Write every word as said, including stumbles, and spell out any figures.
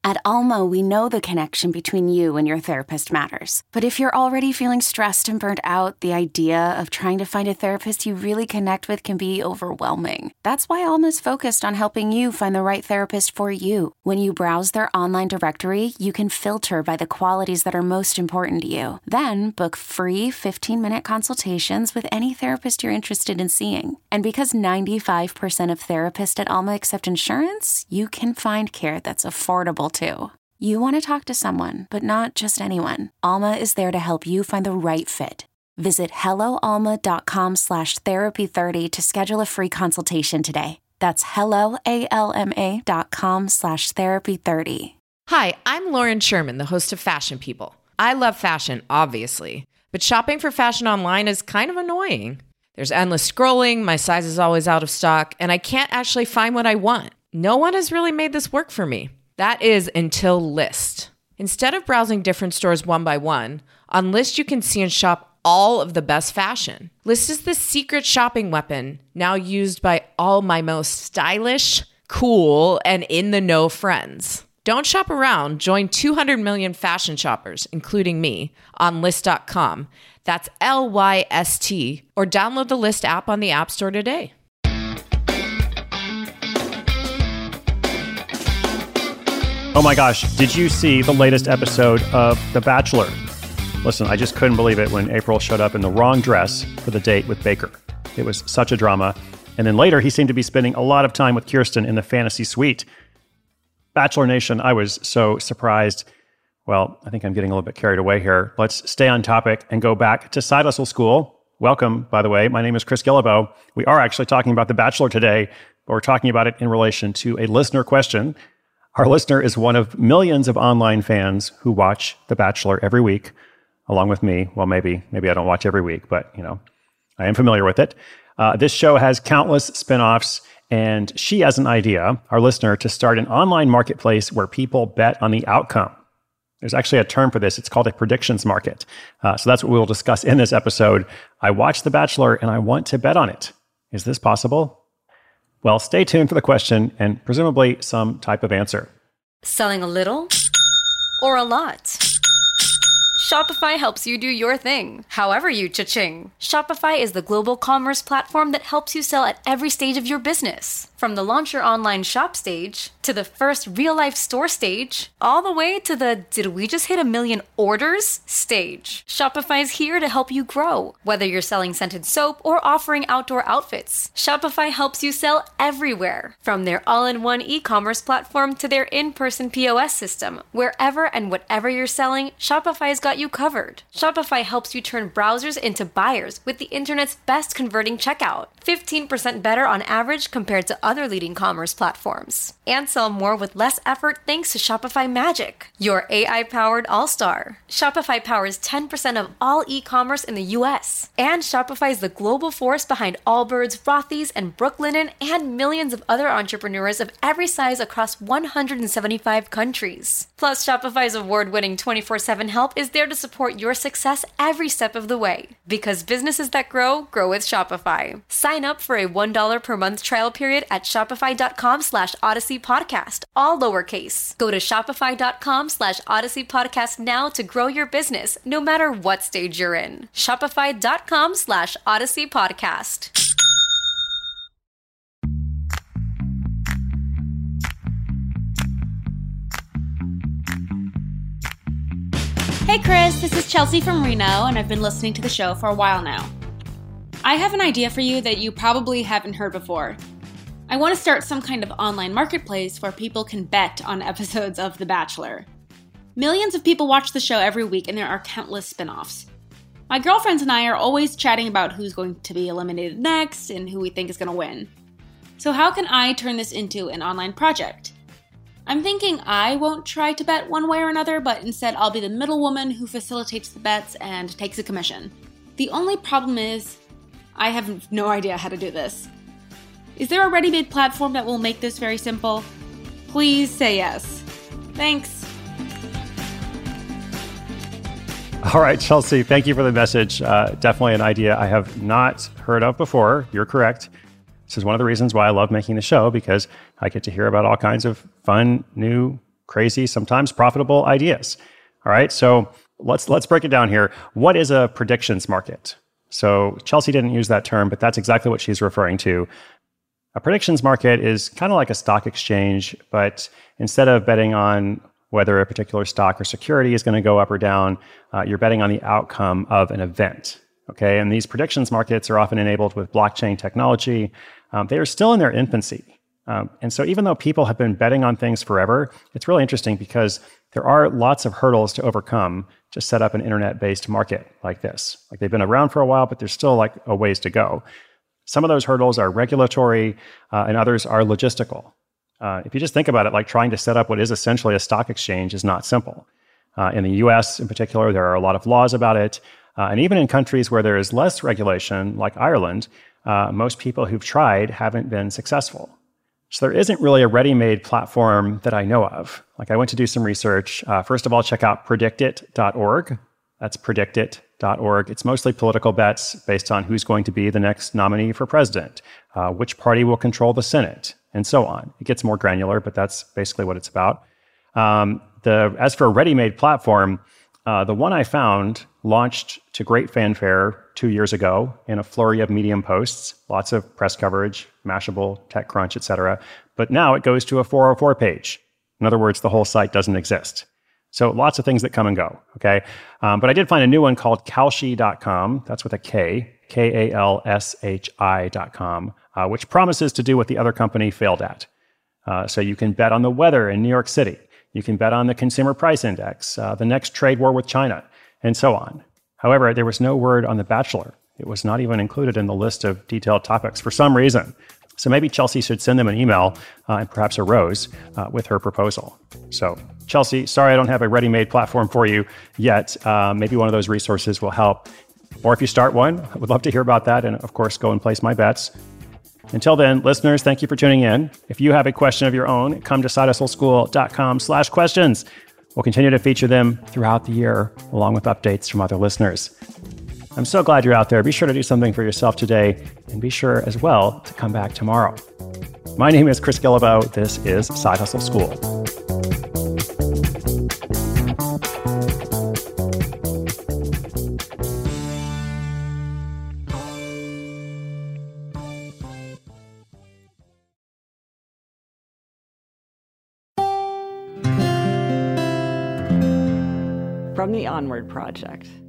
At Alma, we know the connection between you and your therapist matters. But if you're already feeling stressed and burnt out, the idea of trying to find a therapist you really connect with can be overwhelming. That's why Alma's focused on helping you find the right therapist for you. When you browse their online directory, you can filter by the qualities that are most important to you. Then book free fifteen-minute consultations with any therapist you're interested in seeing. And because ninety-five percent of therapists at Alma accept insurance, you can find care that's affordable too. You want to talk to someone, but not just anyone. Alma is there to help you find the right fit. Visit helloalma.com slash therapy30 to schedule a free consultation today. That's helloalma dot com slash therapy thirty. Hi, I'm Lauren Sherman, the host of Fashion People. I love fashion, obviously, but shopping for fashion online is kind of annoying. There's endless scrolling, my size is always out of stock, and I can't actually find what I want. No one has really made this work for me. That is until Lyst. Instead of browsing different stores one by one, on Lyst you can see and shop all of the best fashion. Lyst is the secret shopping weapon now used by all my most stylish, cool, and in-the-know friends. Don't shop around. Join two hundred million fashion shoppers, including me, on Lyst dot com. That's L Y S T, or download the Lyst app on the App Store today. Oh my gosh, did you see the latest episode of The Bachelor? Listen, I just couldn't believe it when April showed up in the wrong dress for the date with Baker. It was such a drama. And then later, he seemed to be spending a lot of time with Kirsten in the fantasy suite. Bachelor Nation, I was so surprised. Well, I think I'm getting a little bit carried away here. Let's stay on topic and go back to Side Hustle School. Welcome, by the way. My name is Chris Guillebeau. We are actually talking about The Bachelor today, but we're talking about it in relation to a listener question. Our listener is one of millions of online fans who watch The Bachelor every week, along with me. Well, maybe, maybe I don't watch every week, but, you know, I am familiar with it. Uh, this show has countless spinoffs, and she has an idea, our listener, to start an online marketplace where people bet on the outcome. There's actually a term for this. It's called a predictions market. Uh, so that's what we'll discuss in this episode. I watched The Bachelor, and I want to bet on it. Is this possible? Well, stay tuned for the question and presumably some type of answer. Selling a little or a lot? Shopify helps you do your thing, however you cha-ching. Shopify is the global commerce platform that helps you sell at every stage of your business. From the launch your online shop stage, to the first real-life store stage, all the way to the did we just hit a million orders stage. Shopify's here to help you grow. Whether you're selling scented soap or offering outdoor outfits, Shopify helps you sell everywhere. From their all-in-one e-commerce platform to their in-person P O S system, wherever and whatever you're selling, Shopify's got you covered. Shopify helps you turn browsers into buyers with the internet's best converting checkout. fifteen percent better on average compared to other leading commerce platforms. And sell more with less effort thanks to Shopify Magic, your A I-powered all-star. Shopify powers ten percent of all e-commerce in the U S. And Shopify is the global force behind Allbirds, Rothy's, and Brooklinen, and millions of other entrepreneurs of every size across one hundred seventy-five countries. Plus, Shopify's award-winning twenty-four seven help is there to support your success every step of the way. Because businesses that grow, grow with Shopify. Sign up for a one dollar per month trial period at shopify.com slash Odyssey Podcast, all lowercase. Go to shopify.com slash Odyssey Podcast now to grow your business, no matter what stage you're in. Shopify.com slash Odyssey Podcast. Hey Chris, this is Chelsea from Reno, and I've been listening to the show for a while now. I have an idea for you that you probably haven't heard before. I want to start some kind of online marketplace where people can bet on episodes of The Bachelor. Millions of people watch the show every week, and there are countless spin-offs. My girlfriends and I are always chatting about who's going to be eliminated next and who we think is going to win. So how can I turn this into an online project? I'm thinking I won't try to bet one way or another, but instead I'll be the middlewoman who facilitates the bets and takes a commission. The only problem is, I have no idea how to do this. Is there a ready-made platform that will make this very simple? Please say yes. Thanks. All right, Chelsea, thank you for the message. Uh, definitely an idea I have not heard of before. You're correct. This is one of the reasons why I love making the show, because I get to hear about all kinds of fun, new crazy, sometimes profitable ideas. All right, so let's let's break it down here. What is a predictions market? So Chelsea didn't use that term, but that's exactly what she's referring to. A predictions market is kind of like a stock exchange, but instead of betting on whether a particular stock or security is going to go up or down, uh, you're betting on the outcome of an event. Okay, and these predictions markets are often enabled with blockchain technology. Um, they are still in their infancy. Um, and so even though people have been betting on things forever, it's really interesting because there are lots of hurdles to overcome to set up an internet-based market like this. Like they've been around for a while, but there's still like a ways to go. Some of those hurdles are regulatory uh, and others are logistical. Uh, if you just think about it, like trying to set up what is essentially a stock exchange is not simple. Uh, in the U S in particular, there are a lot of laws about it. Uh, and even in countries where there is less regulation, like Ireland, uh, most people who've tried haven't been successful. So there isn't really a ready-made platform that I know of. Like I went to do some research. Uh, first of all, check out predict it dot org. That's predict it dot org. It's mostly political bets based on who's going to be the next nominee for president, uh, which party will control the Senate, and so on. It gets more granular, but that's basically what it's about. Um, the as for a ready-made platform, uh, the one I found launched to great fanfare two years ago in a flurry of Medium posts, lots of press coverage, Mashable, TechCrunch, et cetera. But now it goes to a four oh four page. In other words, the whole site doesn't exist. So lots of things that come and go, okay? Um, but I did find a new one called Kalshi dot com. That's with a K, K A L S H I dot com, uh, which promises to do what the other company failed at. Uh, so you can bet on the weather in New York City. You can bet on the consumer price index, uh, the next trade war with China, and so on. However, there was no word on The Bachelor. It was not even included in the list of detailed topics for some reason. So maybe Chelsea should send them an email uh, and perhaps a rose uh, with her proposal. So Chelsea, sorry I don't have a ready-made platform for you yet. Uh, maybe one of those resources will help. Or if you start one, I would love to hear about that and, of course, go and place my bets. Until then, listeners, thank you for tuning in. If you have a question of your own, come to sidehustleschool.com slash questions. We'll continue to feature them throughout the year, along with updates from other listeners. I'm so glad you're out there. Be sure to do something for yourself today, and be sure as well to come back tomorrow. My name is Chris Guillebeau. This is Side Hustle School. From the Onward Project.